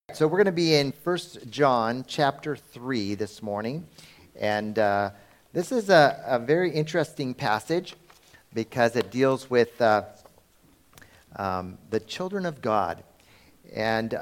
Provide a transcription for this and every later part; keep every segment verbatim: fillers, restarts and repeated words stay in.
So we're going to be in First John chapter three this morning. And uh, this is a, a very interesting passage because it deals with uh, um, the children of God. And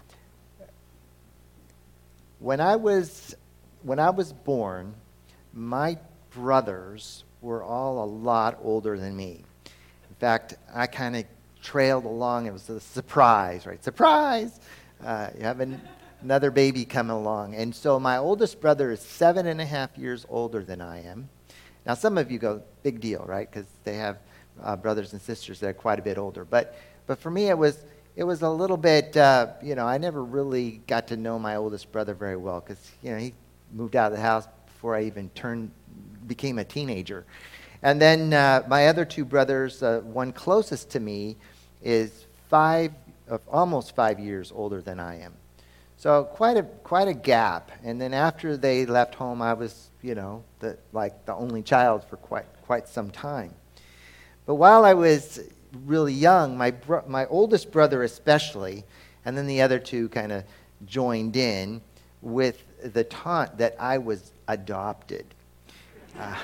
when I was when I was born, my brothers were all a lot older than me. In fact, I kind of trailed along. It was a surprise, right? Surprise! Uh, you have an, another baby coming along. And so my oldest brother is seven and a half years older than I am. Now, some of you go, big deal, right? Because they have uh, brothers and sisters that are quite a bit older. But but for me, it was it was a little bit, uh, you know, I never really got to know my oldest brother very well because, you know, he moved out of the house before I even turned, became a teenager. And then uh, my other two brothers, uh, one closest to me is five of almost five years older than I am. So quite a quite a gap. And then after they left home, I was, you know, the like the only child for quite quite some time. But while I was really young, my bro- my oldest brother especially, and then the other two kind of joined in with the taunt that I was adopted. Uh,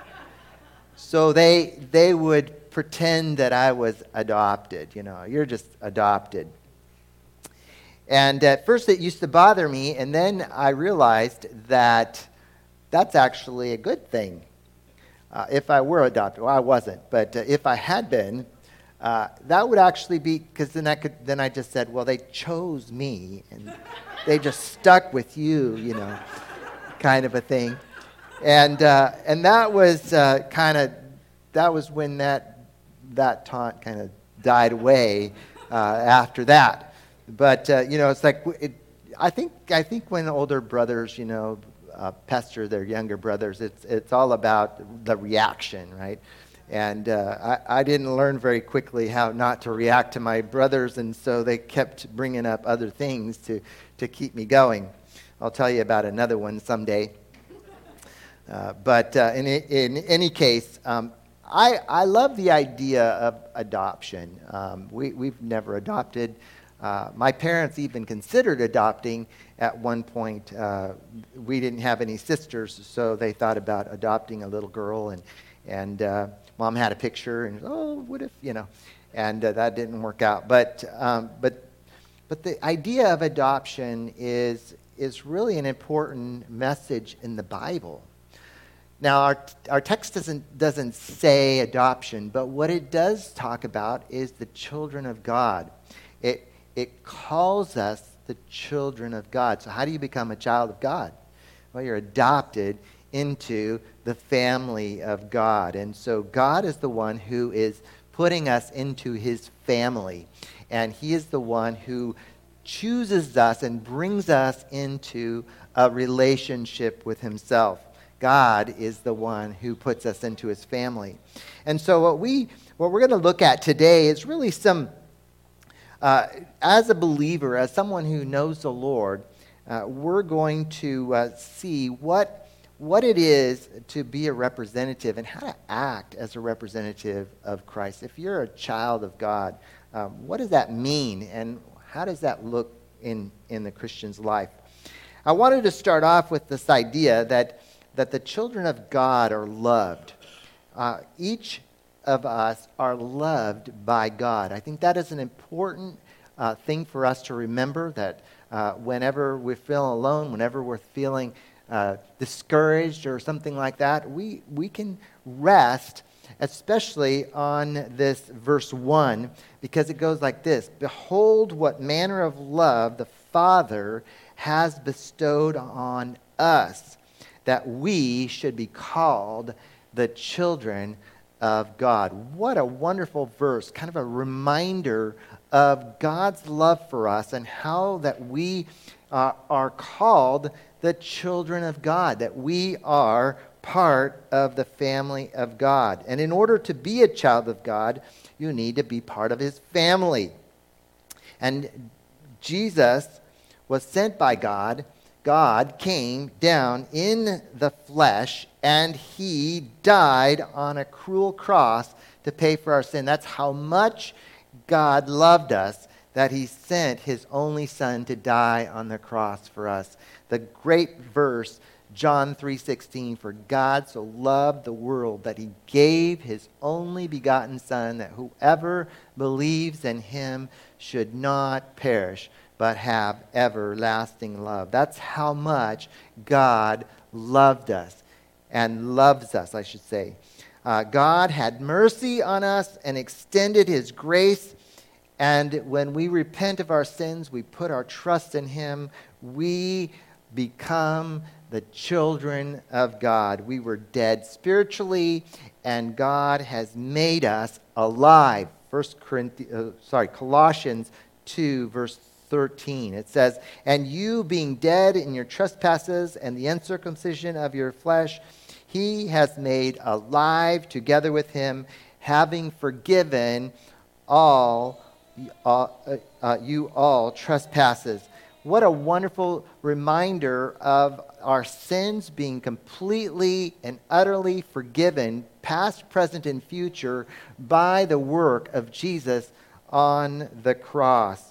so they they would pretend that I was adopted. You know, you're just adopted. And at first it used to bother me, and then I realized that that's actually a good thing. Uh, if I were adopted, well, I wasn't, but uh, if I had been, uh, that would actually be, because then I could, then I just said, well, they chose me, and they just stuck with you, you know, kind of a thing. And uh, and that was uh, kind of, that was when that that taunt kind of died away uh, after that. But, uh, you know, it's like, it, I think I think when older brothers, you know, uh, pester their younger brothers, it's it's all about the reaction, right? And uh, I, I didn't learn very quickly how not to react to my brothers, and so they kept bringing up other things to, to keep me going. I'll tell you about another one someday. Uh, but uh, in, in any case, um, I, I love the idea of adoption. Um, we, we've never adopted. Uh, my parents even considered adopting at one point. Uh, we didn't have any sisters, so they thought about adopting a little girl. And, and uh, Mom had a picture, and, oh, what if, you know, and uh, that didn't work out. But, um, but, but the idea of adoption is, is really an important message in the Bible. Now, our our text doesn't doesn't say adoption, but what it does talk about is the children of God. It it calls us the children of God. So how do you become a child of God? Well, you're adopted into the family of God. And so God is the one who is putting us into his family. And he is the one who chooses us and brings us into a relationship with himself. God is the one who puts us into his family. And so what, we, what we're going to look at today is really some, uh, as a believer, as someone who knows the Lord, uh, we're going to uh, see what, what it is to be a representative and how to act as a representative of Christ. If you're a child of God, um, what does that mean, and how does that look in, in the Christian's life? I wanted to start off with this idea that that the children of God are loved. Uh, each of us are loved by God. I think that is an important uh, thing for us to remember, that uh, whenever we're feeling alone, whenever we're feeling uh, discouraged or something like that, we, we can rest, especially on this verse one, because it goes like this: Behold what manner of love the Father has bestowed on us, that we should be called the children of God. What a wonderful verse, kind of a reminder of God's love for us and how that we uh, are called the children of God, that we are part of the family of God. And in order to be a child of God, you need to be part of his family. And Jesus was sent by God. God came down in the flesh, and he died on a cruel cross to pay for our sin. That's how much God loved us, that he sent his only son to die on the cross for us. The great verse, John three sixteen, for God so loved the world that he gave his only begotten son, that whoever believes in him should not perish, but have everlasting love. That's how much God loved us, and loves us, I should say. Uh, God had mercy on us and extended his grace. And when we repent of our sins, we put our trust in him, we become the children of God. We were dead spiritually, and God has made us alive. First Corinthians, uh, sorry, Colossians two, verse thirteen. It says, and you being dead in your trespasses and the uncircumcision of your flesh, he has made alive together with him, having forgiven all uh, uh, you all trespasses. What a wonderful reminder of our sins being completely and utterly forgiven, past, present, and future, by the work of Jesus on the cross.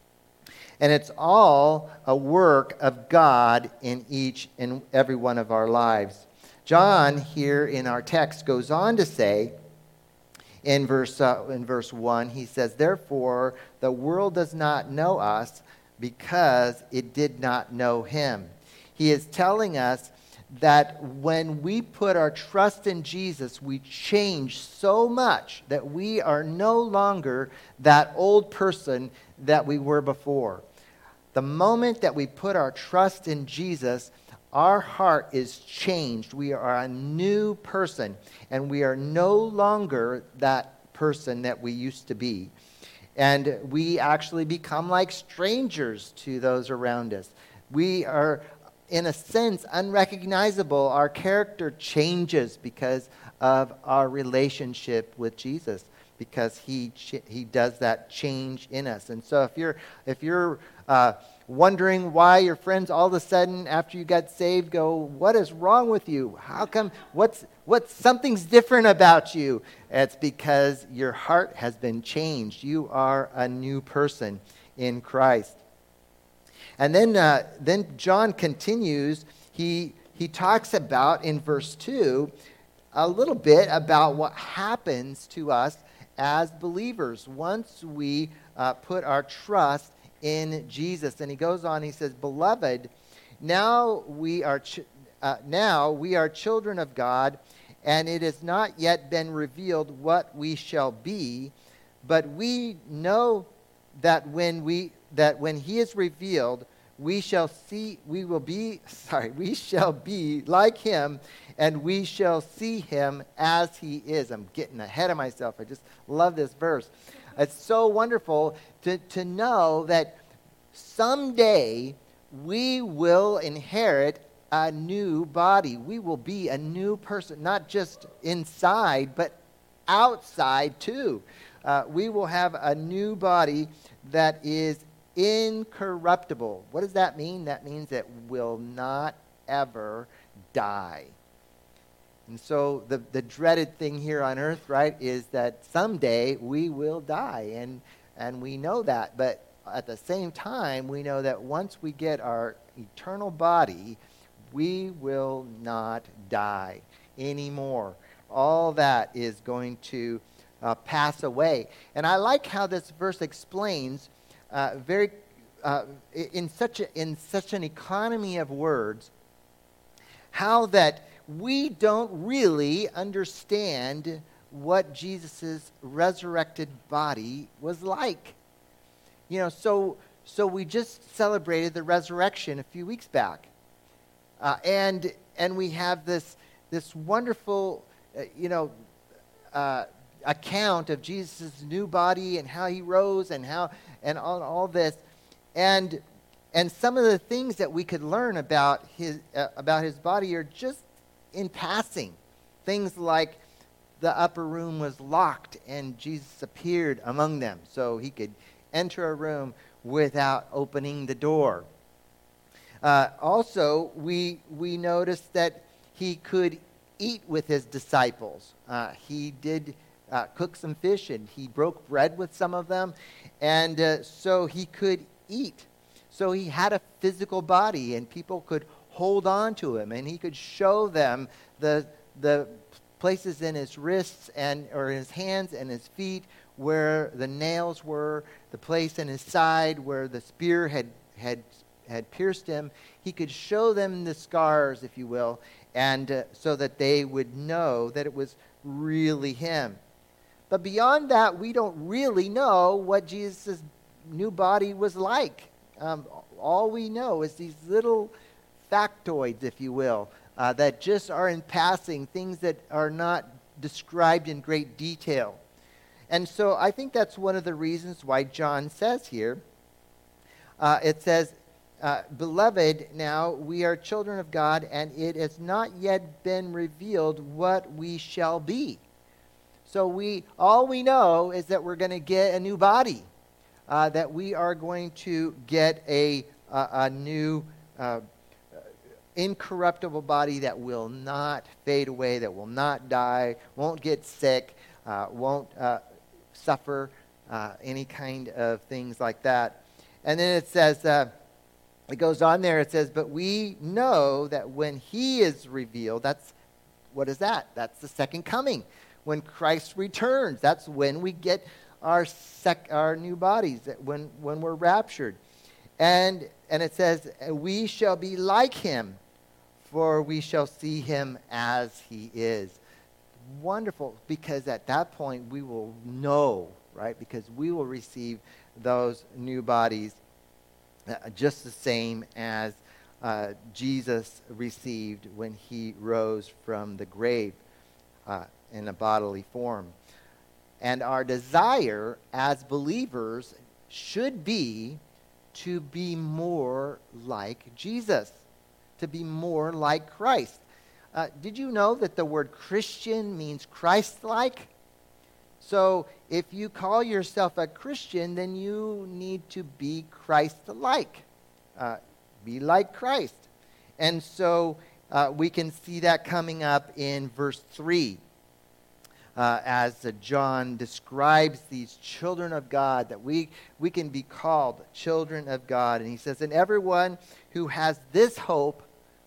And it's all a work of God in each and every one of our lives. John here in our text goes on to say, in verse, uh, in verse one, he says, therefore the world does not know us because it did not know him. He is telling us that when we put our trust in Jesus, we change so much that we are no longer that old person that we were before. The moment that we put our trust in Jesus, our heart is changed. We are a new person, and we are no longer that person that we used to be. And we actually become like strangers to those around us. We are, in a sense, unrecognizable. Our character changes because of our relationship with Jesus, because he he does that change in us. And so if you're if you're uh, wondering why your friends all of a sudden after you got saved go, what is wrong with you? How come? What's what's something's different about you? It's because your heart has been changed. You are a new person in Christ. And then uh, then John continues. He he talks about in verse two a little bit about what happens to us as believers once we uh, put our trust in Jesus. And he goes on, he says, beloved, now we are ch- uh, now we are children of God, and it has not yet been revealed what we shall be, but we know that when we that when he is revealed, we shall see we will be sorry we shall be like him, and we shall see him as he is. I'm getting ahead of myself. I just love this verse. It's so wonderful to, to know that someday we will inherit a new body. We will be a new person, not just inside, but outside too. Uh, we will have a new body that is incorruptible. What does that mean? That means it will not ever die. And so the, the dreaded thing here on earth, right, is that someday we will die. And, and we know that. But at the same time, we know that once we get our eternal body, we will not die anymore. All that is going to uh, pass away. And I like how this verse explains uh, very uh, in such a, in such an economy of words how that we don't really understand what Jesus' resurrected body was like. You know, so so we just celebrated the resurrection a few weeks back, uh, and and we have this this wonderful, uh, you know, uh, account of Jesus' new body and how he rose and how and all, all this, and and some of the things that we could learn about his uh, about his body are just in passing. Things like the upper room was locked and Jesus appeared among them so he could enter a room without opening the door. Uh, also, we we noticed that he could eat with his disciples. Uh, he did uh, cook some fish, and he broke bread with some of them, and uh, so he could eat. So he had a physical body, and people could hold on to him, and he could show them the the places in his wrists and or his hands and his feet where the nails were, the place in his side where the spear had had had pierced him. He could show them the scars, if you will, and uh, so that they would know that it was really him. But beyond that, we don't really know what Jesus' new body was like. Um, all we know is these little factoids, if you will, uh, that just are in passing, things that are not described in great detail. And so I think that's one of the reasons why John says here, uh, it says, uh, Beloved, now we are children of God, and it has not yet been revealed what we shall be. So we all we know is that we're going to get a new body, uh, that we are going to get a, a, a new uh, incorruptible body that will not fade away, that will not die, won't get sick, uh, won't uh, suffer uh, any kind of things like that. And then it says, uh, it goes on there, it says, but we know that when he is revealed, that's, what is that? That's the second coming. When Christ returns, that's when we get our sec, our new bodies, when, when we're raptured. And, and it says, we shall be like him, for we shall see him as he is. Wonderful, because at that point we will know, right? Because we will receive those new bodies uh, just the same as uh, Jesus received when he rose from the grave uh, in a bodily form. And our desire as believers should be to be more like Jesus, to be more like Christ. Uh, did you know that the word Christian means Christ-like? So if you call yourself a Christian, then you need to be Christ-like. Uh, be like Christ. And so uh, we can see that coming up in verse three. Uh, as uh, John describes these children of God, that we, we can be called children of God. And he says, and everyone who has this hope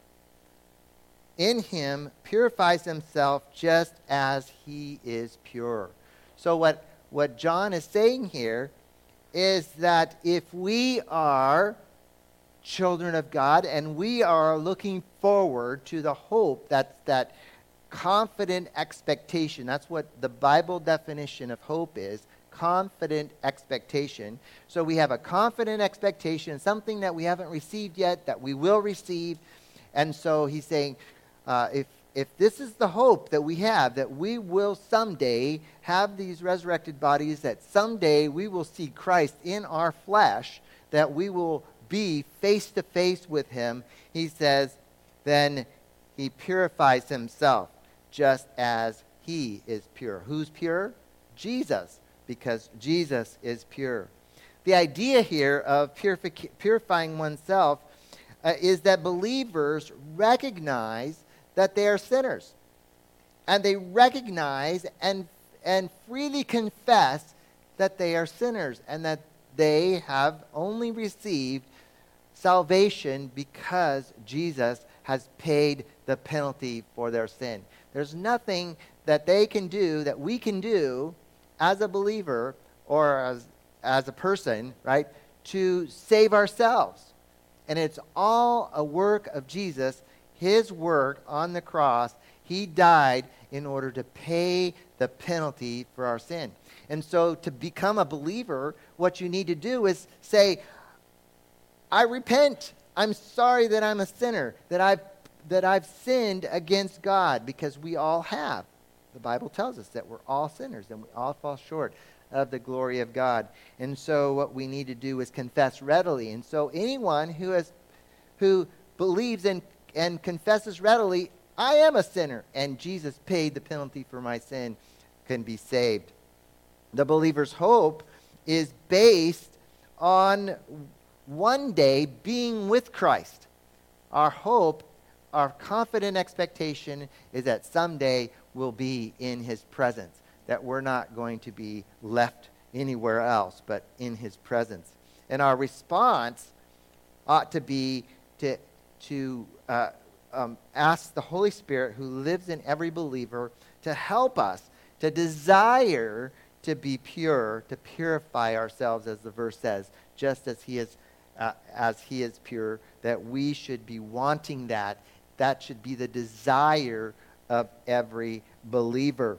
in him purifies himself just as he is pure. So what, what John is saying here is that if we are children of God and we are looking forward to the hope that's that confident expectation. That's what the Bible definition of hope is, confident expectation. So we have a confident expectation, something that we haven't received yet, that we will receive. And so he's saying, uh, if, if this is the hope that we have, that we will someday have these resurrected bodies, that someday we will see Christ in our flesh, that we will be face to face with him, he says, then he purifies himself just as he is pure. Who's pure? Jesus, because Jesus is pure. The idea here of purific- purifying oneself uh, is that believers recognize that they are sinners. And they recognize and, and freely confess that they are sinners and that they have only received salvation because Jesus has paid the penalty for their sin. There's nothing that they can do, that we can do as a believer or as, as a person, right, to save ourselves. And it's all a work of Jesus, his work on the cross. He died in order to pay the penalty for our sin. And so to become a believer, what you need to do is say, I repent. I'm sorry that I'm a sinner, that I've that I've sinned against God, because we all have. The Bible tells us that we're all sinners and we all fall short of the glory of God. And so what we need to do is confess readily. And so anyone who has who believes and, and confesses readily, I am a sinner and Jesus paid the penalty for my sin, can be saved. The believer's hope is based on one day being with Christ. Our hope, our confident expectation is that someday we'll be in his presence, that we're not going to be left anywhere else but in his presence. And our response ought to be to, to uh, um, ask the Holy Spirit who lives in every believer to help us, to desire to be pure, to purify ourselves, as the verse says, just as he is, uh, as he is pure, that we should be wanting that. That should be the desire of every believer.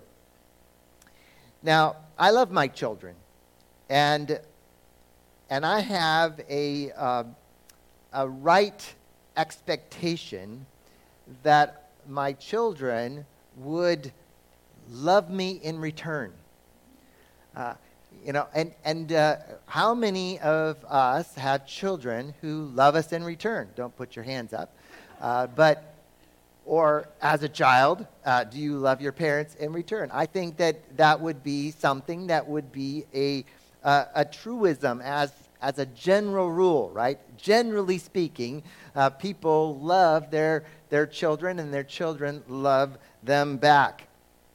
Now, I love my children, and and I have a uh, a right expectation that my children would love me in return. Uh, you know, and and uh, how many of us have children who love us in return? Don't put your hands up, uh, but. Or as a child, uh, do you love your parents in return? I think that that would be something that would be a uh, a truism as as a general rule, right? Generally speaking, uh, people love their their children, and their children love them back.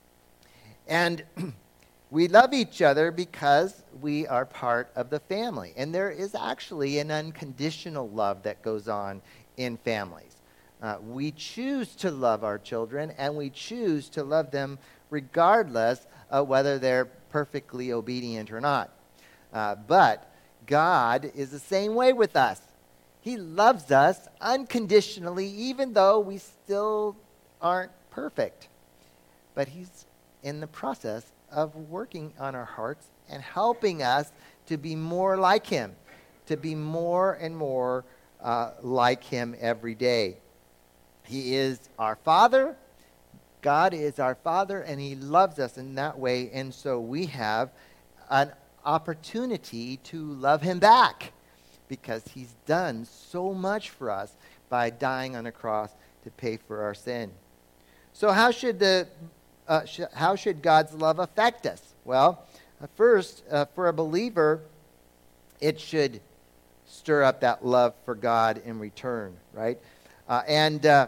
And we love each other because we are part of the family, and there is actually an unconditional love that goes on in families. Uh, we choose to love our children, and we choose to love them regardless of whether they're perfectly obedient or not. Uh, but God is the same way with us. He loves us unconditionally, even though we still aren't perfect. But he's in the process of working on our hearts and helping us to be more like him, to be more and more uh, like him every day. He is our Father. God is our Father, and he loves us in that way. And so we have an opportunity to love him back because he's done so much for us by dying on a cross to pay for our sin. So how should the uh, sh- how should God's love affect us? Well, uh, first, uh, for a believer, it should stir up that love for God in return, right? Uh, and uh,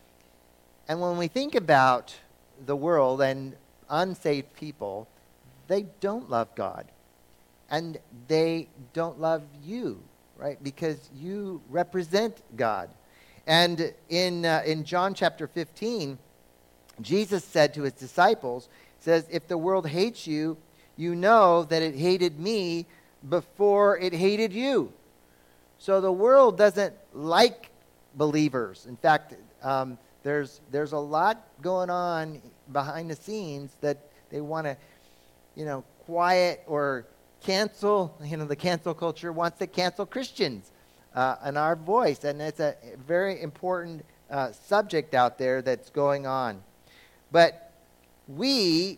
and when we think about the world and unsaved people, they don't love God, and they don't love you, right? Because you represent God. And in uh, in John chapter fifteen, Jesus said to his disciples, says, "If the world hates you, you know that it hated me before it hated you." So the world doesn't like believers. In fact, um, there's there's a lot going on behind the scenes that they want to, you know, quiet or cancel. You know, the cancel culture wants to cancel Christians uh, and our voice, and it's a very important uh, subject out there that's going on. But we,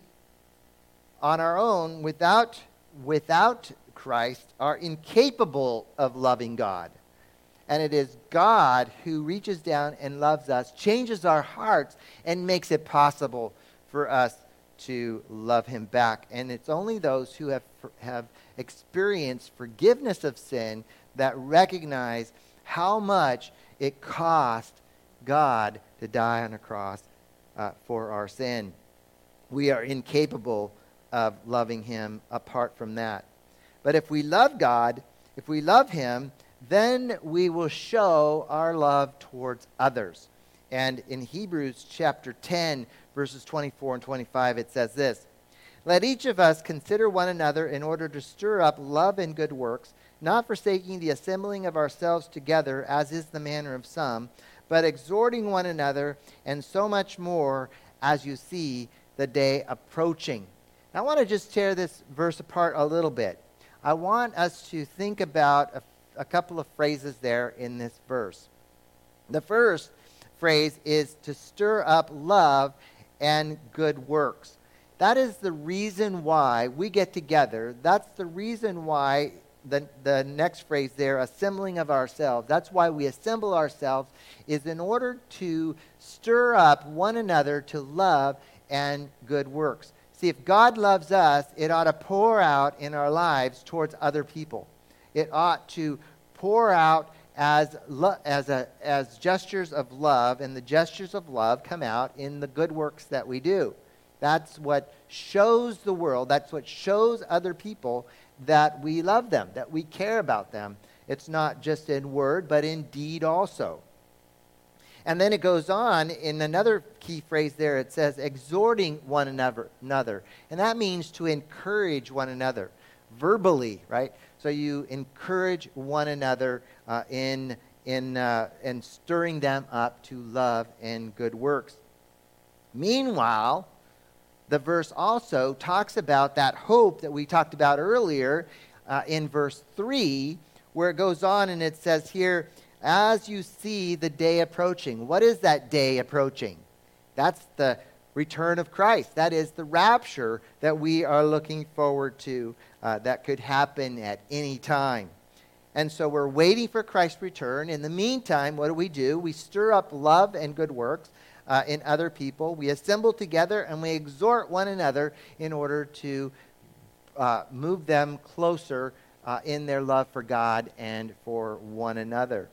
on our own, without without Christ, are incapable of loving God. And it is God who reaches down and loves us, changes our hearts, and makes it possible for us to love him back. And it's only those who have have experienced forgiveness of sin that recognize how much it cost God to die on a cross uh, for our sin. We are incapable of loving him apart from that. But if we love God, if we love him, then we will show our love towards others. And in Hebrews chapter ten, verses twenty-four and twenty-five, it says this: "Let each of us consider one another in order to stir up love and good works, not forsaking the assembling of ourselves together, as is the manner of some, but exhorting one another, and so much more as you see the day approaching." Now, I want to just tear this verse apart a little bit. I want us to think about a a couple of phrases there in this verse. The first phrase is to stir up love and good works. That is the reason why we get together. That's the reason why the, the next phrase there, assembling of ourselves, that's why we assemble ourselves, is in order to stir up one another to love and good works. See, if God loves us, it ought to pour out in our lives towards other people. It ought to pour out as lo- as a as gestures of love, and the gestures of love come out in the good works that we do. That's what shows the world, that's what shows other people that we love them, that we care about them. It's not just in word, but in deed also. And then it goes on in another key phrase there. It says, exhorting one another. another. And that means to encourage one another verbally, right? So you encourage one another uh, in, in, uh, in stirring them up to love and good works. Meanwhile, the verse also talks about that hope that we talked about earlier uh, in verse three, where it goes on and it says here, as you see the day approaching. What is that day approaching? That's the return of Christ. That is the rapture that we are looking forward to uh, that could happen at any time. And so we're waiting for Christ's return. In the meantime, what do we do? We stir up love and good works uh, in other people. We assemble together and we exhort one another in order to uh, move them closer uh, in their love for God and for one another.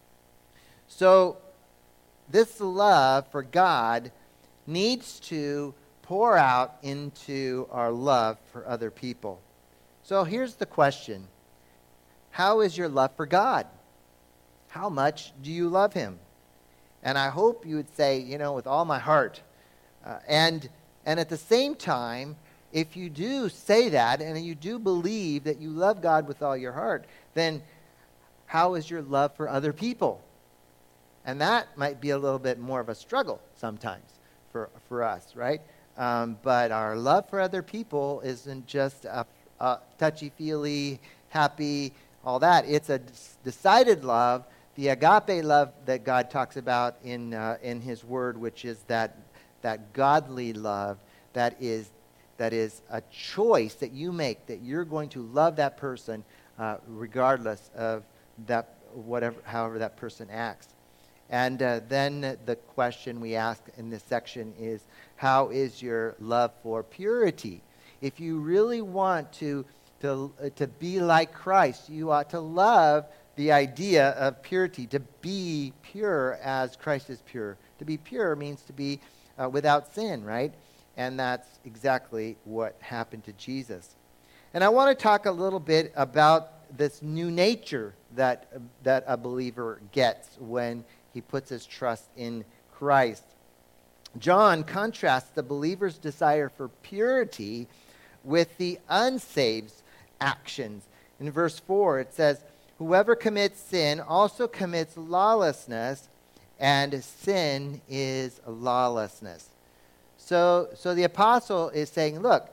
So this love for God needs to pour out into our love for other people. So here's the question. How is your love for God? How much do you love him? And I hope you would say, you know, with all my heart. Uh, and, and at the same time, if you do say that and you do believe that you love God with all your heart, then how is your love for other people? And that might be a little bit more of a struggle sometimes for, for us, right? Um, but our love for other people isn't just a, a touchy-feely, happy, all that. It's a decided love, the agape love that God talks about in uh, in his word, which is that that godly love that is that is a choice that you make, that you're going to love that person uh, regardless of that whatever however that person acts. And uh, then the question we ask in this section is, how is your love for purity? If you really want to, to, uh, to be like Christ, you ought to love the idea of purity, to be pure as Christ is pure. To be pure means to be uh, without sin, right? And that's exactly what happened to Jesus. And I want to talk a little bit about this new nature that, uh, that a believer gets when he puts his trust in Christ. John contrasts the believer's desire for purity with the unsaved actions. In verse four, it says, whoever commits sin also commits lawlessness, and sin is lawlessness. So, so the apostle is saying, look,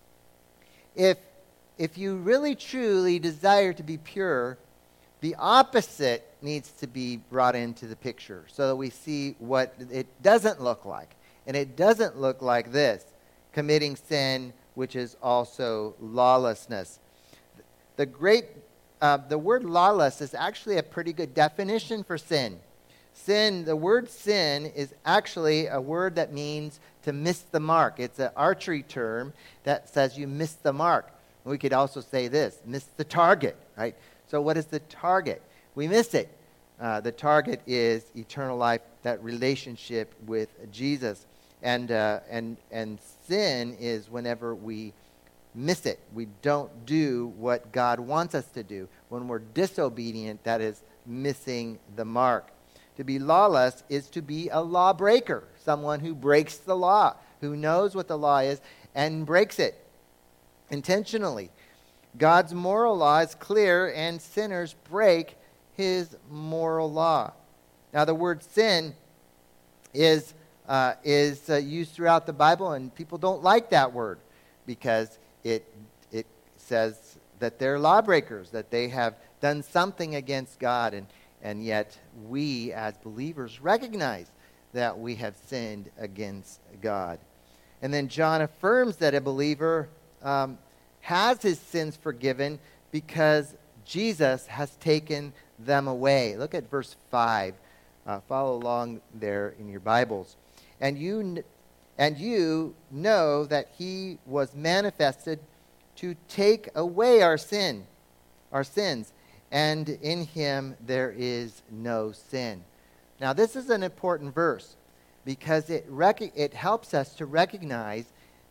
if, if you really truly desire to be pure, the opposite needs to be brought into the picture so that we see what it doesn't look like. And it doesn't look like this, committing sin, which is also lawlessness. The great, uh, the word lawless is actually a pretty good definition for sin. Sin, the word sin is actually a word that means to miss the mark. It's an archery term that says you miss the mark. We could also say this, miss the target, right? So what is the target? We miss it. Uh, the target is eternal life, that relationship with Jesus. And, uh, and, and sin is whenever we miss it. We don't do what God wants us to do. When we're disobedient, that is missing the mark. To be lawless is to be a lawbreaker, someone who breaks the law, who knows what the law is and breaks it intentionally. God's moral law is clear, and sinners break his moral law. Now, the word sin is uh, is uh, used throughout the Bible, and people don't like that word because it it says that they're lawbreakers, that they have done something against God, and and yet we as believers recognize that we have sinned against God. And then John affirms that a believer um, has his sins forgiven because Jesus has taken them away. Look at verse five. Uh, follow along there in your Bibles. And you, and you know that he was manifested to take away our sin, our sins, and in him there is no sin. Now this is an important verse because it rec- it helps us to recognize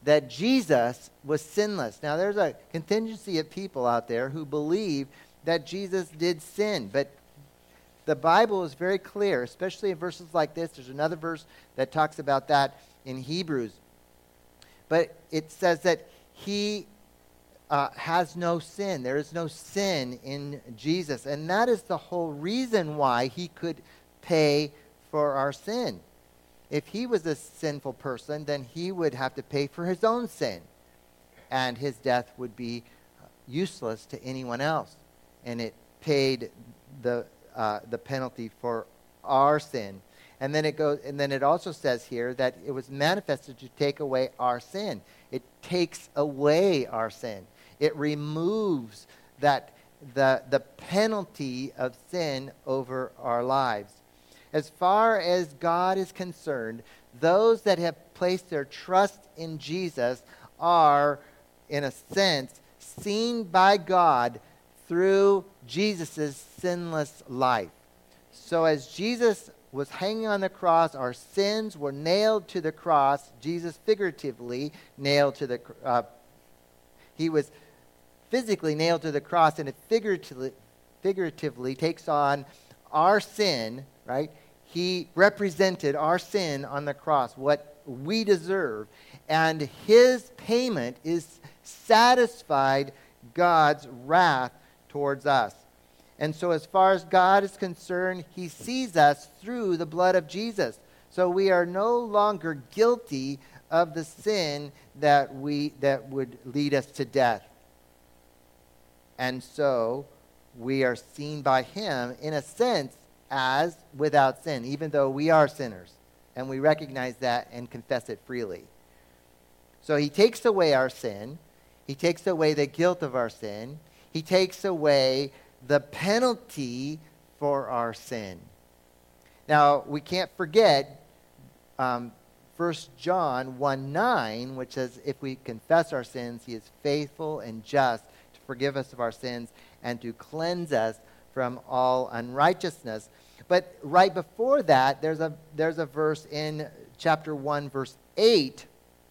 that Jesus was sinless. Now, there's a contingency of people out there who believe that Jesus did sin, but the Bible is very clear, especially in verses like this. There's another verse that talks about that in Hebrews. But it says that he uh, has no sin. There is no sin in Jesus. And that is the whole reason why he could pay for our sin. If he was a sinful person, then he would have to pay for his own sin. And his death would be useless to anyone else. And it paid the uh, the penalty for our sin. And then it goes, and then it also says here that it was manifested to take away our sin. It takes away our sin. It removes that the the penalty of sin over our lives. As far as God is concerned, those that have placed their trust in Jesus are, in a sense, seen by God through Jesus' sinless life. So as Jesus was hanging on the cross, our sins were nailed to the cross. Jesus figuratively nailed to the uh, he was physically nailed to the cross, and it figuratively, figuratively takes on our sin, right? He represented our sin on the cross, what we deserve. And his payment is satisfied God's wrath towards us. And so as far as God is concerned, he sees us through the blood of Jesus. So we are no longer guilty of the sin that we that would lead us to death. And so we are seen by him, in a sense, as without sin, even though we are sinners. And we recognize that and confess it freely. So he takes away our sin. He takes away the guilt of our sin. He takes away the penalty for our sin. Now, we can't forget um, First John one nine, which says, if we confess our sins, he is faithful and just to forgive us of our sins and to cleanse us from all unrighteousness. But right before that, there's a, there's a verse in chapter one, verse eight,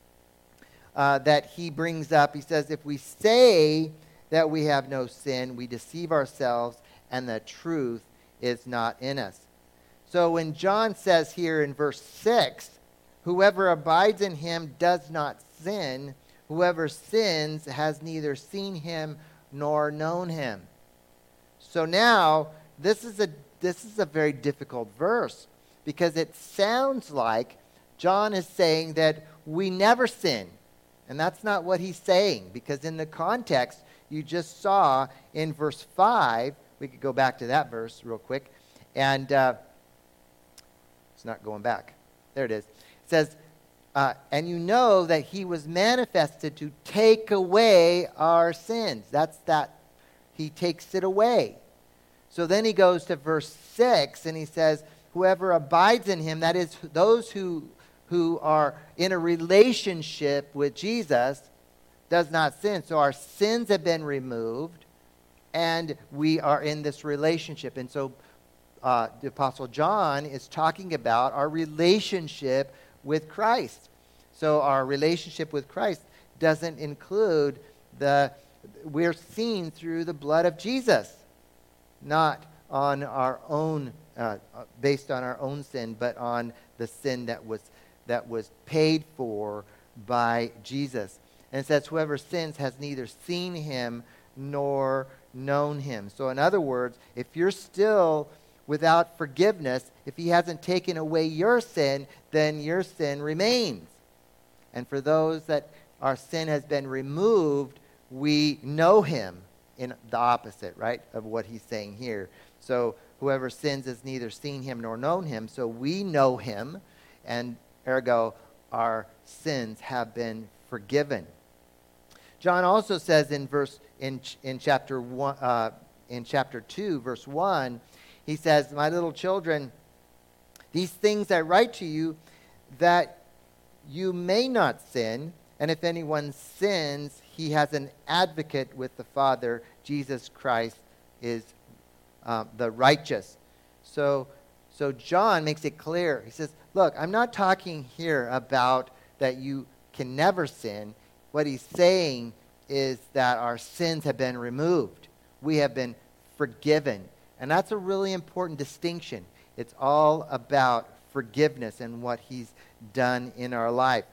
uh, that he brings up. He says, if we say that we have no sin, we deceive ourselves, and the truth is not in us. So when John says here in verse six, whoever abides in him does not sin, whoever sins has neither seen him nor known him. So now, this is a this is a very difficult verse, because it sounds like John is saying that we never sin. And that's not what he's saying, because in the context you just saw in verse five, we could go back to that verse real quick, and uh, it's not going back. There it is. It says, uh, and you know that he was manifested to take away our sins. That's that. He takes it away. So then he goes to verse six, and he says, whoever abides in him, that is, those who, who are in a relationship with Jesus, does not sin. So our sins have been removed, and we are in this relationship. And so uh, the Apostle John is talking about our relationship with Christ. So our relationship with Christ doesn't include the, we're seen through the blood of Jesus. Not on our own, uh, based on our own sin, but on the sin that was that was paid for by Jesus. And it says, whoever sins has neither seen him nor known him. So in other words, if you're still without forgiveness, if he hasn't taken away your sin, then your sin remains. And for those that our sin has been removed, we know him. In the opposite, right, of what he's saying here. So whoever sins has neither seen him nor known him. So we know him, and ergo our sins have been forgiven. John also says in verse in in chapter one, uh, in chapter two, verse one, he says, "My little children, these things I write to you, that you may not sin. And if anyone sins, he has an advocate with the Father. Jesus Christ is uh, the righteous." So, so John makes it clear. He says, look, I'm not talking here about that you can never sin. What he's saying is that our sins have been removed. We have been forgiven. And that's a really important distinction. It's all about forgiveness and what he's done in our life.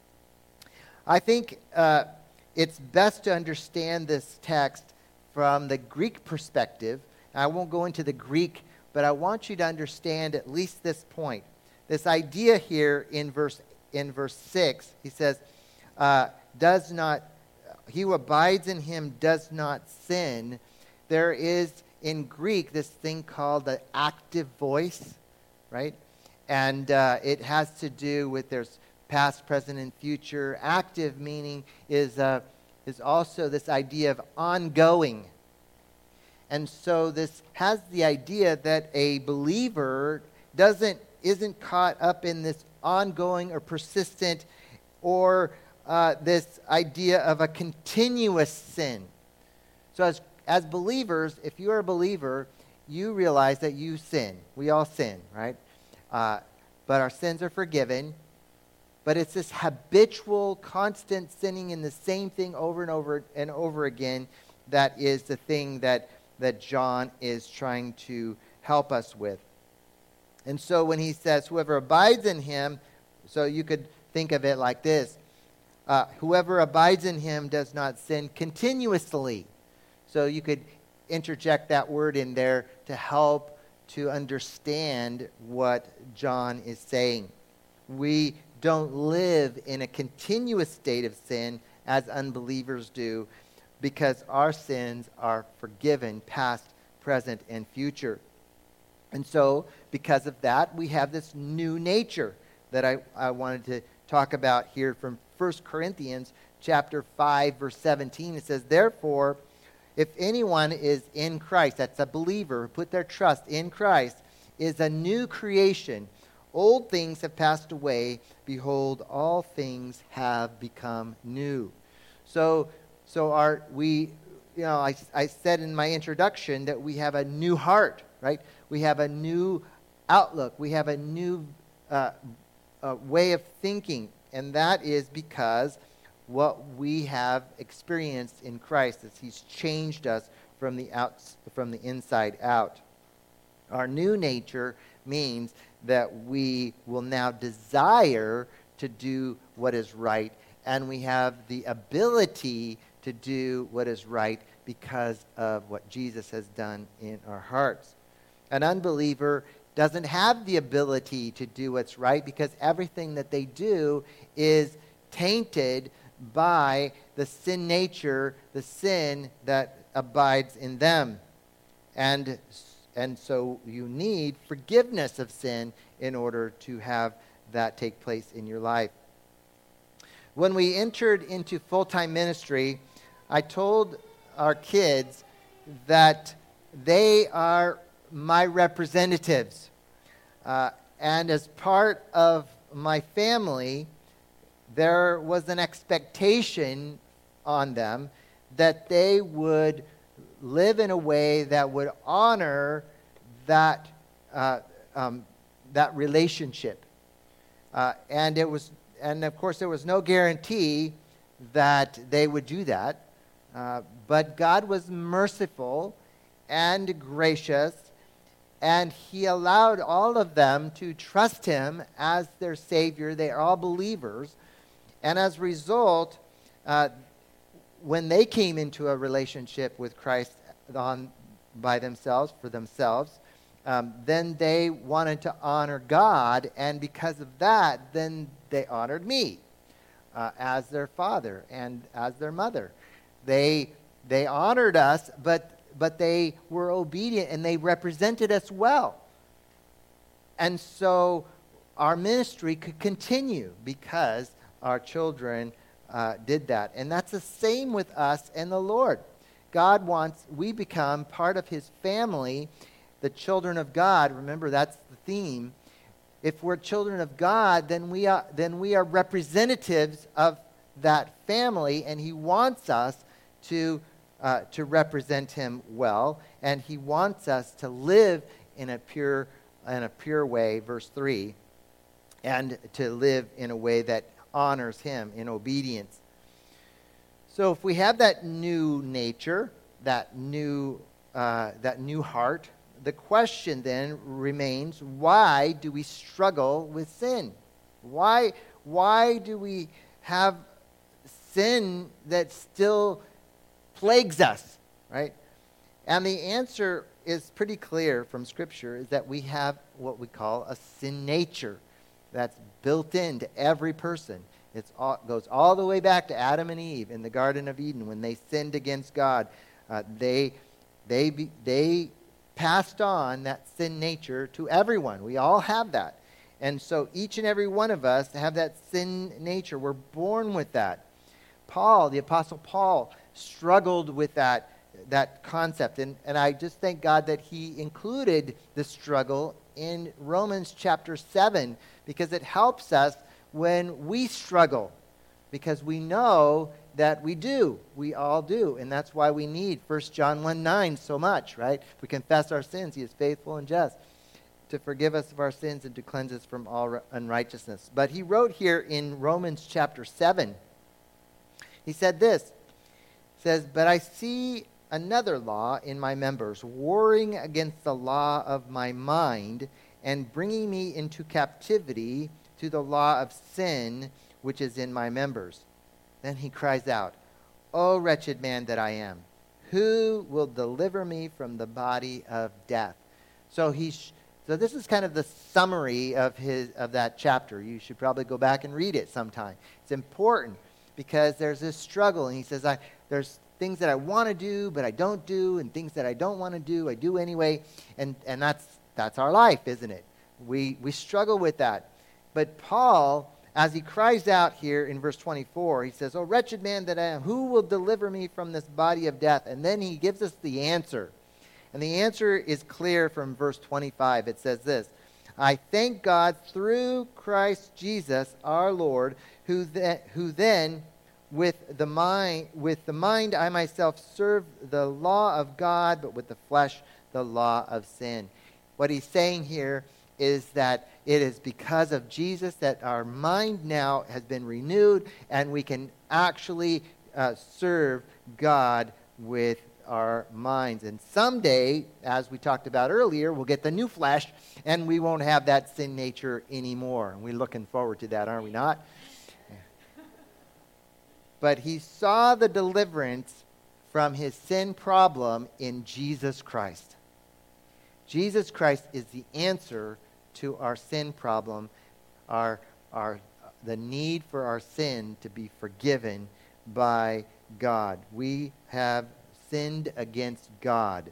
I think uh, it's best to understand this text from the Greek perspective. I won't go into the Greek, but I want you to understand at least this point. This idea here in verse in verse six, he says, uh, does not, he who abides in him does not sin. There is in Greek this thing called the active voice, right? And uh, it has to do with there's past, present, and future. Active meaning is uh, is also this idea of ongoing. And so this has the idea that a believer doesn't isn't caught up in this ongoing or persistent or uh, this idea of a continuous sin. So as as believers, if you're a believer, you realize that you sin. We all sin, right? Uh, but our sins are forgiven. But it's this habitual, constant sinning in the same thing over and over and over again that is the thing that, that John is trying to help us with. And so when he says, whoever abides in him, so you could think of it like this. Uh, whoever abides in him does not sin continuously. So you could interject that word in there to help to understand what John is saying. We don't live in a continuous state of sin as unbelievers do, because our sins are forgiven, past, present, and future. And so, because of that, we have this new nature that I, I wanted to talk about here from First Corinthians chapter five, verse seventeen. It says, therefore, if anyone is in Christ, that's a believer who put their trust in Christ, is a new creation. Old things have passed away. Behold, all things have become new. So, so our we, you know, I, I said in my introduction that we have a new heart, right? We have a new outlook. We have a new uh, uh, way of thinking, and that is because what we have experienced in Christ is He's changed us from the out, from the inside out. Our new nature means that we will now desire to do what is right, and we have the ability to do what is right because of what Jesus has done in our hearts. An unbeliever doesn't have the ability to do what's right because everything that they do is tainted by the sin nature, the sin that abides in them. And And so you need forgiveness of sin in order to have that take place in your life. When we entered into full-time ministry, I told our kids that they are my representatives. Uh, and as part of my family, there was an expectation on them that they would live in a way that would honor that uh, um, that relationship, uh, and it was, and of course, there was no guarantee that they would do that. Uh, but God was merciful and gracious, and He allowed all of them to trust Him as their Savior. They are all believers, and as a result, Uh, when they came into a relationship with Christ on by themselves, for themselves, um, then they wanted to honor God, and because of that, then they honored me uh, as their father and as their mother. They they honored us, but but they were obedient and they represented us well. And so our ministry could continue because our children Uh, did that. And that's the same with us and the Lord. God wants, we become part of His family, the children of God. Remember, that's the theme. If we're children of God, then we are, then we are representatives of that family, and He wants us to, uh, to represent Him well, and He wants us to live in a pure, in a pure way, verse three, and to live in a way that honors him in obedience. So if we have that new nature, that new, uh, that new heart, the question then remains, why do we struggle with sin? Why, why do we have sin that still plagues us, right? And the answer is pretty clear from Scripture, is that we have what we call a sin nature that's built into every person. It goes all the way back to Adam and Eve in the Garden of Eden when they sinned against God. Uh, they, they, be, they passed on that sin nature to everyone. We all have that. And so each and every one of us have that sin nature. We're born with that. Paul, the Apostle Paul, struggled with that, that concept. And, and I just thank God that he included the struggle in Romans chapter seven, because it helps us when we struggle, because we know that we do. We all do. And that's why we need First John one nine so much, right? If we confess our sins, he is faithful and just to forgive us of our sins and to cleanse us from all unrighteousness. But he wrote here in Romans chapter seven, he said this, he says, "But I see another law in my members, warring against the law of my mind and bringing me into captivity to the law of sin which is in my members." Then he cries out, "O wretched man that I am, who will deliver me from the body of death?" So he's so this is kind of the summary of his of that chapter. You should probably go back and read it sometime. It's important because there's this struggle, and he says, I there's things that I want to do, but I don't do, and things that I don't want to do, I do anyway. And and that's that's our life, isn't it? We we struggle with that. But Paul, as he cries out here in verse twenty-four, he says, "O wretched man that I am, who will deliver me from this body of death?" And then he gives us the answer. And the answer is clear from verse twenty-five. It says this, "I thank God through Christ Jesus our Lord, who, th- who then with the mind with the mind I myself serve the law of God, but with the flesh the law of sin." What he's saying here is that it is because of Jesus that our mind now has been renewed, and we can actually uh, serve God with our minds. And someday, as we talked about earlier, we'll get the new flesh, and we won't have that sin nature anymore. And we're looking forward to that, aren't we not? But he saw the deliverance from his sin problem in Jesus Christ. Jesus Christ is the answer to our sin problem, our, our, the need for our sin to be forgiven by God. We have sinned against God,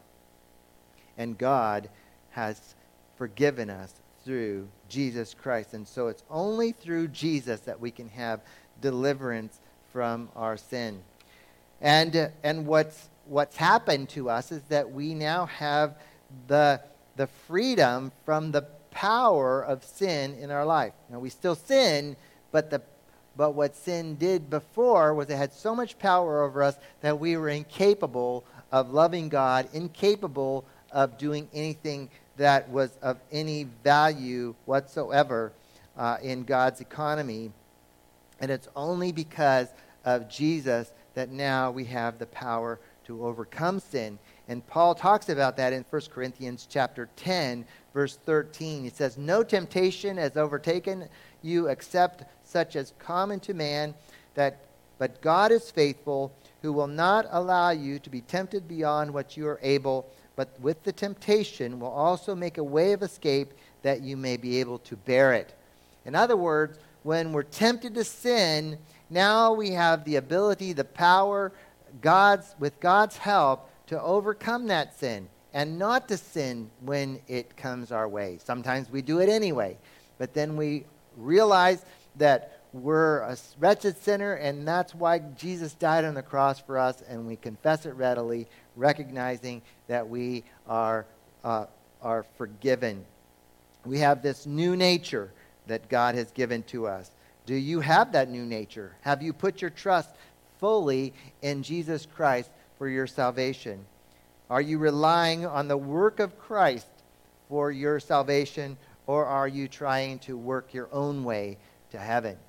and God has forgiven us through Jesus Christ. And so it's only through Jesus that we can have deliverance from our sin. And, uh, and what's, what's happened to us is that we now have the, the freedom from the power of sin in our life. Now, we still sin, but the but what sin did before was it had so much power over us that we were incapable of loving God, incapable of doing anything that was of any value whatsoever uh, in God's economy. And it's only because of Jesus that now we have the power to overcome sin. And Paul talks about that in First Corinthians chapter ten, verse thirteen. He says, "No temptation has overtaken you except such as common to man, that but God is faithful, who will not allow you to be tempted beyond what you are able, but with the temptation will also make a way of escape that you may be able to bear it." In other words, when we're tempted to sin, now we have the ability, the power, God's with God's help, to overcome that sin and not to sin when it comes our way. Sometimes we do it anyway, but then we realize that we're a wretched sinner, and that's why Jesus died on the cross for us, and we confess it readily, recognizing that we are, uh, are forgiven. We have this new nature that God has given to us. Do you have that new nature? Have you put your trust fully in Jesus Christ for your salvation? Are you relying on the work of Christ for your salvation, or are you trying to work your own way to heaven?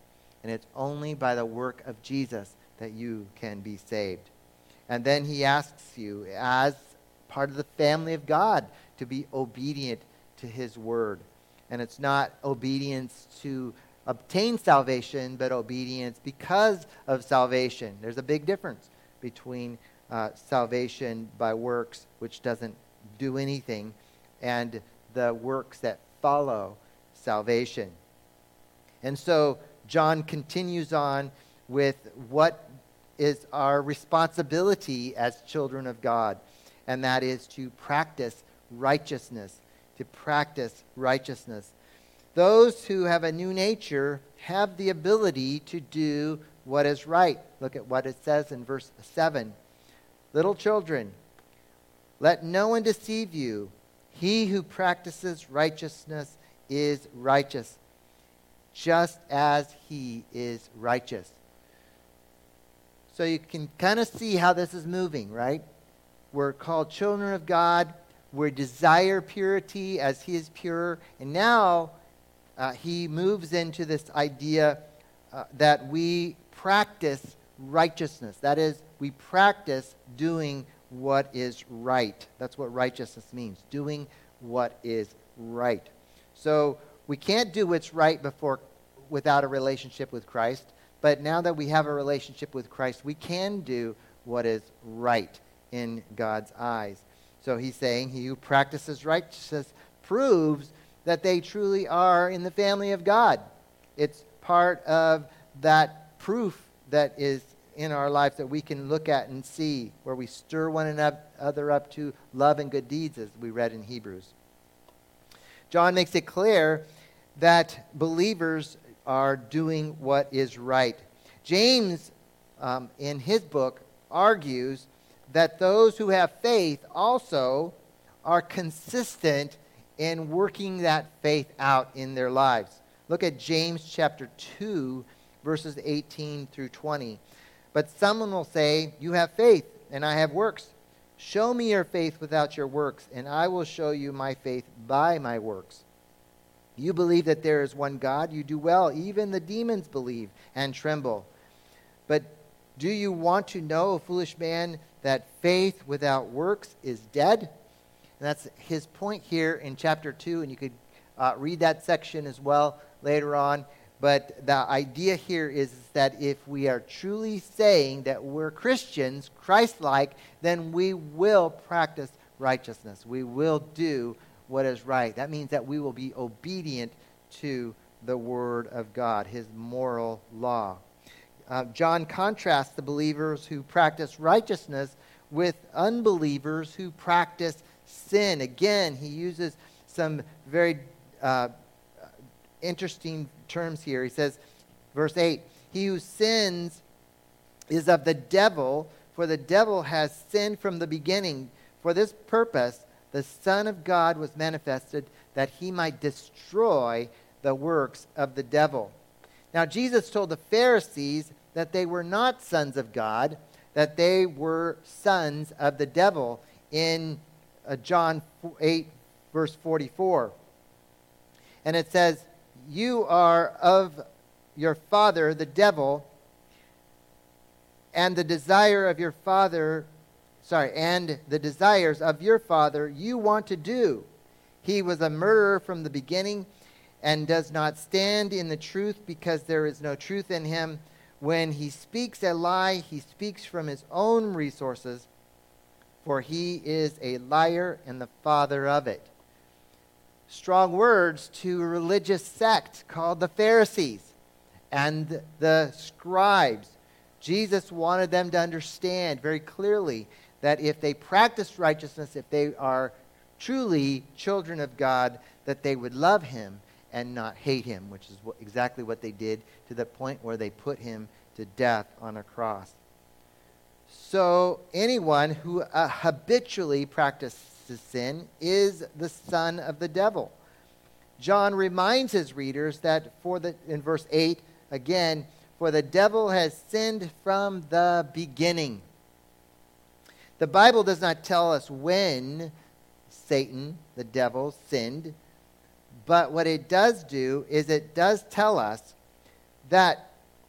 And it's only by the work of Jesus that you can be saved. And then he asks you, as part of the family of God, to be obedient to his word. And it's not obedience to obtain salvation, but obedience because of salvation. There's a big difference between uh, salvation by works, which doesn't do anything, and the works that follow salvation. And so John continues on with what is our responsibility as children of God, and that is to practice righteousness, to practice righteousness. Those who have a new nature have the ability to do what is right. Look at what it says in verse seven. Little children, let no one deceive you. He who practices righteousness is righteous, just as he is righteous. So you can kind of see how this is moving, right? We're called children of God. We desire purity as he is pure. And now uh, he moves into this idea uh, that we practice righteousness. That is, we practice doing what is right. That's what righteousness means, doing what is right. So we can't do what's right before without a relationship with Christ. But now that we have a relationship with Christ, we can do what is right in God's eyes. So he's saying, he who practices righteousness proves that they truly are in the family of God. It's part of that proof that is in our lives that we can look at and see, where we stir one another up to love and good deeds, as we read in Hebrews. John makes it clear that believers are doing what is right. James, um, in his book, argues that those who have faith also are consistent in working that faith out in their lives. Look at James chapter two, verses eighteen through twenty. But someone will say, you have faith, and I have works. Show me your faith without your works, and I will show you my faith by my works. You believe that there is one God, you do well. Even the demons believe and tremble. But do you want to know, foolish man, that faith without works is dead? And that's his point here in chapter two, and you could uh, read that section as well later on. But the idea here is that if we are truly saying that we're Christians, Christ-like, then we will practice righteousness. We will do what is right. That means that we will be obedient to the Word of God, his moral law. Uh, John contrasts the believers who practice righteousness with unbelievers who practice sin. Again, he uses some very uh, interesting terms here. He says, verse eight, he who sins is of the devil, for the devil has sinned from the beginning. For this purpose, the Son of God was manifested, that he might destroy the works of the devil. Now, Jesus told the Pharisees that they were not sons of God, that they were sons of the devil in uh, John eight, verse forty-four. And it says, you are of your father, the devil, and the desire of your father Sorry, and the desires of your father you want to do. He was a murderer from the beginning and does not stand in the truth because there is no truth in him. When he speaks a lie, he speaks from his own resources, for he is a liar and the father of it. Strong words to a religious sect called the Pharisees and the scribes. Jesus wanted them to understand very clearly that if they practice righteousness, if they are truly children of God, that they would love him and not hate him, which is what, exactly what they did, to the point where they put him to death on a cross. So anyone who uh, habitually practices sin is the son of the devil. John reminds his readers that for the in verse eight, again, for the devil has sinned from the beginning. The Bible does not tell us when Satan, the devil, sinned, but what it does do is it does tell us that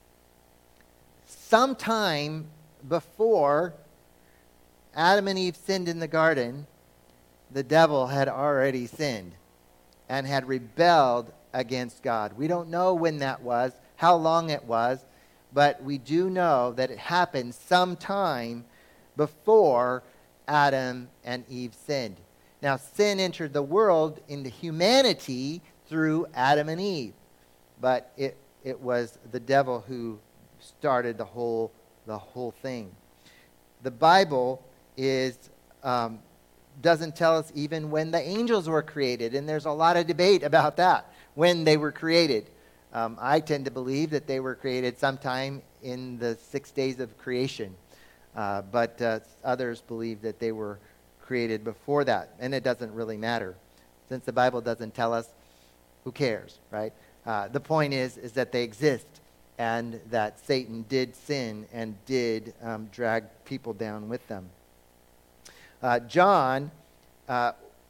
sometime before Adam and Eve sinned in the garden, the devil had already sinned and had rebelled against God. We don't know when that was, how long it was, but we do know that it happened sometime before Adam and Eve sinned. Now, sin entered the world into humanity through Adam and Eve, but it, it was the devil who started the whole, the whole thing. The Bible is um, doesn't tell us even when the angels were created, and there's a lot of debate about that, when they were created. Um, I tend to believe that they were created sometime in the six days of creation, uh, but uh, others believe that they were created before that, and it doesn't really matter. Since the Bible doesn't tell us, who cares, right? Uh, the point is, is that they exist, and that Satan did sin and did um, drag people down with them. Uh, John uh,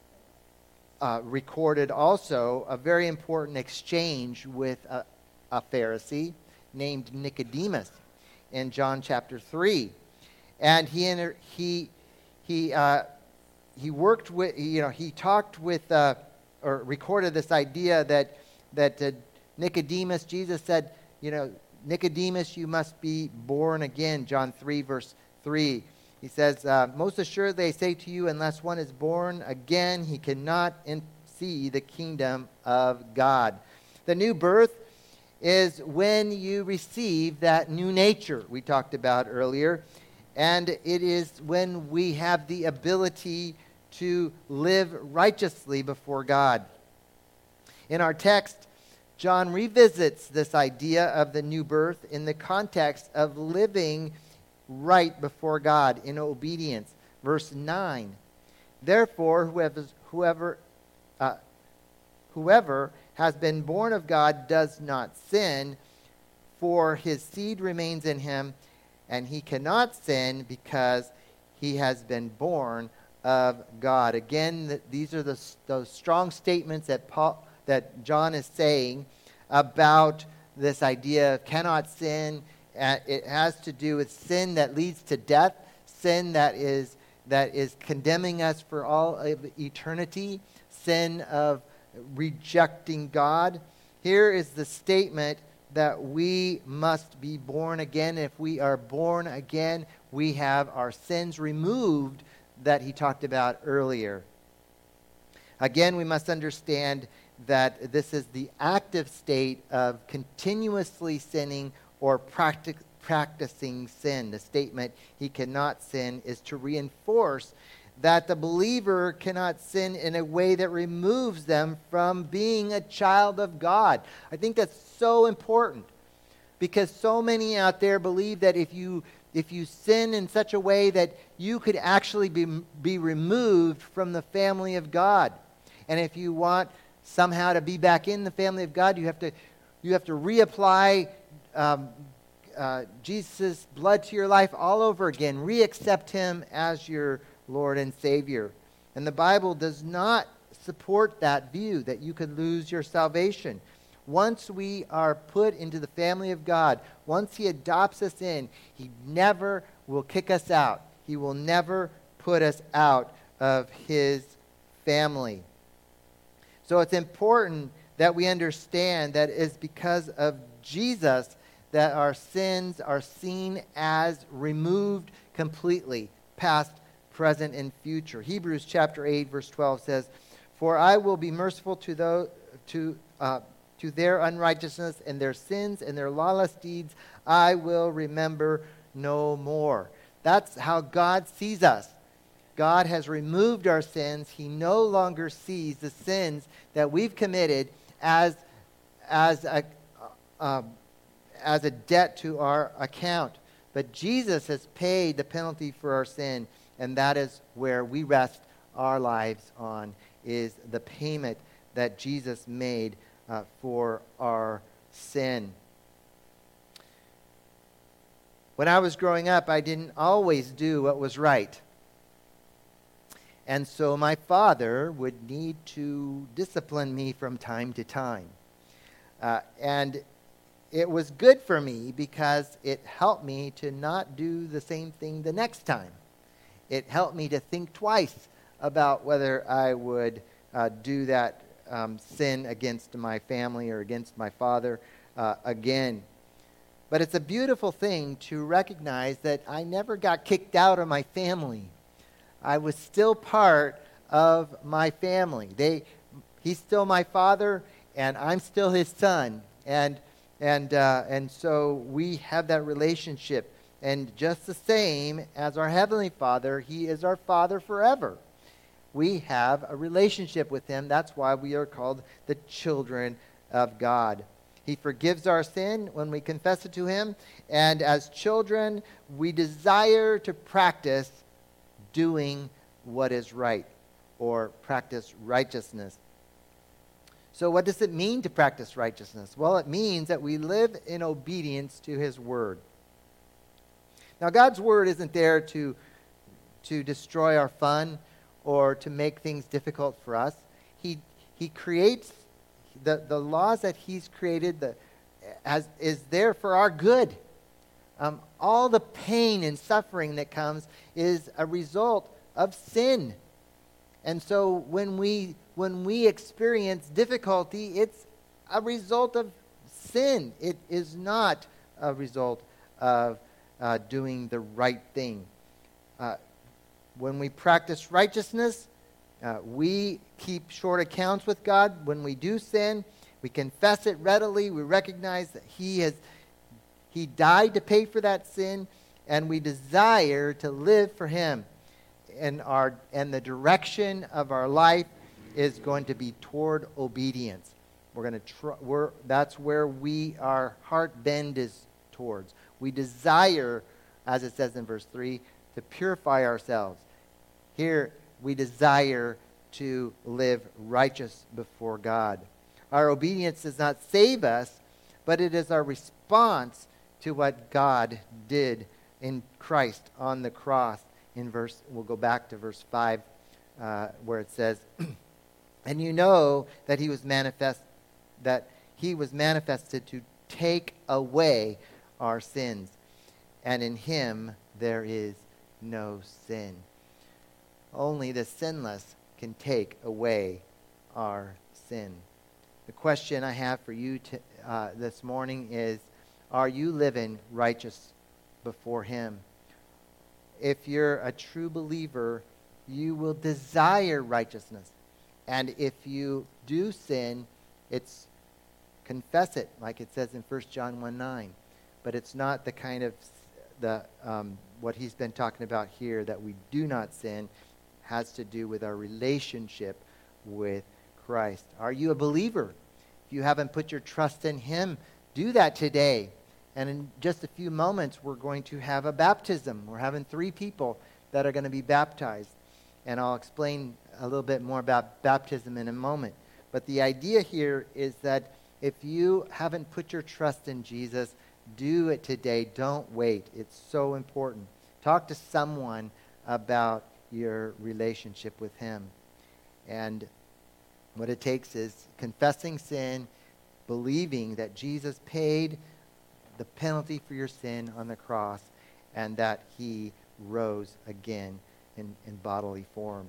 uh, recorded also a very important exchange with a, a Pharisee named Nicodemus in John chapter three, and he inter- he he uh, he worked with you know he talked with uh, or recorded this idea that that uh, Nicodemus, Jesus said, you know, Nicodemus, you must be born again. John three verse three. He says, uh, most assuredly I say to you, unless one is born again, he cannot in- see the kingdom of God. The new birth is when you receive that new nature we talked about earlier, and it is when we have the ability to live righteously before God. In our text, John revisits this idea of the new birth in the context of living right before God in obedience. Verse nine. Therefore, whoever, whoever, uh, whoever has been born of God does not sin, for his seed remains in him, and he cannot sin because he has been born of God. Again, th- these are the, those strong statements that Paul, that John is saying about this idea of cannot sin. Uh, it has to do with sin that leads to death, sin that is that is condemning us for all of eternity, sin of rejecting God. Here is the statement that we must be born again. If we are born again, we have our sins removed that he talked about earlier. Again, we must understand that this is the active state of continuously sinning or practic- practicing sin. The statement, he cannot sin, is to reinforce that the believer cannot sin in a way that removes them from being a child of God. I think that's so important, because so many out there believe that if you if you sin in such a way that you could actually be, be removed from the family of God. And if you want somehow to be back in the family of God, you have to you have to reapply um, uh, Jesus' blood to your life all over again. Re-accept him as your Lord and Savior. And the Bible does not support that view, that you could lose your salvation. Once we are put into the family of God, once he adopts us in, he never will kick us out. He will never put us out of his family. So it's important that we understand that it's because of Jesus that our sins are seen as removed completely, past, present, and future. Hebrews chapter eight, verse twelve says, "For I will be merciful to those to uh, to their unrighteousness and their sins and their lawless deeds I will remember no more." That's how God sees us. God has removed our sins. He no longer sees the sins that we've committed as, as, a, uh, as a debt to our account. But Jesus has paid the penalty for our sin, and that is where we rest our lives on, is the payment that Jesus made uh, for our sin. When I was growing up, I didn't always do what was right. And so my father would need to discipline me from time to time. Uh, and it was good for me because it helped me to not do the same thing the next time. It helped me to think twice about whether I would uh, do that um, sin against my family or against my father uh, again. But it's a beautiful thing to recognize that I never got kicked out of my family. I was still part of my family. They, he's still my father, and I'm still his son. And and uh, and so we have that relationship. And just the same as our Heavenly Father, He is our Father forever. We have a relationship with Him. That's why we are called the children of God. He forgives our sin when we confess it to Him. And as children, we desire to practice doing what is right, or practice righteousness. So what does it mean to practice righteousness? Well, it means that we live in obedience to His Word. Now, God's Word isn't there to, to destroy our fun or to make things difficult for us. He, he creates, the, the laws that He's created the, as, is there for our good. Um, all the pain and suffering that comes is a result of sin. And so when we when we experience difficulty, it's a result of sin. It is not a result of uh, doing the right thing. Uh, when we practice righteousness, uh, we keep short accounts with God. When we do sin, we confess it readily. We recognize that He has He died to pay for that sin, and we desire to live for Him. And our and the direction of our life is going to be toward obedience. We're going to tr- we're that's where we our heart bend is towards. We desire, as it says in verse three, to purify ourselves. Here we desire to live righteous before God. Our obedience does not save us, but it is our response to what God did in Christ on the cross. In verse, we'll go back to verse five, uh, where it says, "And you know that he was manifest, that he was manifested to take away our sins, and in him there is no sin." Only the sinless can take away our sin. The question I have for you to, uh, this morning is, are you living righteous before Him? If you're a true believer, you will desire righteousness. And if you do sin, it's confess it, like it says in First John one nine. But it's not the kind of, the um, what he's been talking about here, that we do not sin, has to do with our relationship with Christ. Are you a believer? If you haven't put your trust in Him, do that today. And in just a few moments, we're going to have a baptism. We're having three people that are going to be baptized. And I'll explain a little bit more about baptism in a moment. But the idea here is that if you haven't put your trust in Jesus, do it today. Don't wait. It's so important. Talk to someone about your relationship with Him. And what it takes is confessing sin, believing that Jesus paid the penalty for your sin on the cross, and that He rose again in, in bodily form.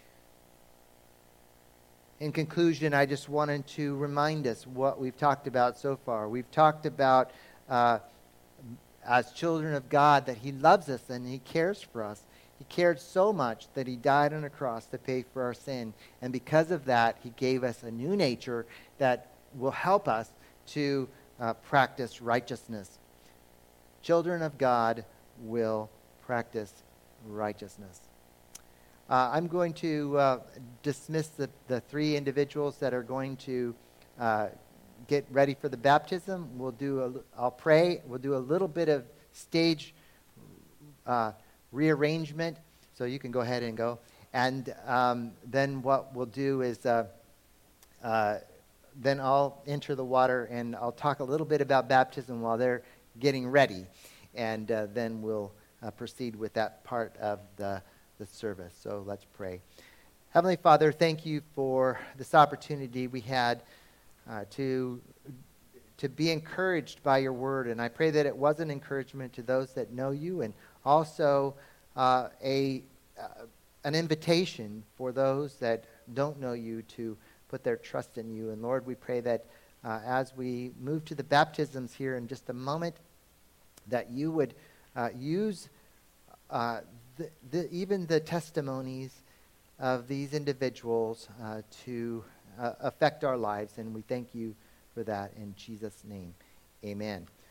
In conclusion, I just wanted to remind us what we've talked about so far. We've talked about, uh, as children of God, that He loves us and He cares for us. He cared so much that He died on a cross to pay for our sin. And because of that, He gave us a new nature that will help us to Uh, practice righteousness. Children of God will practice righteousness. Uh, I'm going to uh, dismiss the, the three individuals that are going to uh, get ready for the baptism. We'll do a, I'll pray. We'll do a little bit of stage uh, rearrangement, so you can go ahead and go. And um, then what we'll do is uh, uh, then I'll enter the water, and I'll talk a little bit about baptism while they're getting ready. And uh, then we'll uh, proceed with that part of the, the service. So let's pray. Heavenly Father, thank You for this opportunity we had uh, to to be encouraged by your word. And I pray that it was an encouragement to those that know you, and also uh, a uh, an invitation for those that don't know you to put their trust in you. And Lord, we pray that uh, as we move to the baptisms here in just a moment, that you would uh, use uh, the, the, even the testimonies of these individuals uh, to uh, affect our lives. And we thank you for that in Jesus' name. Amen.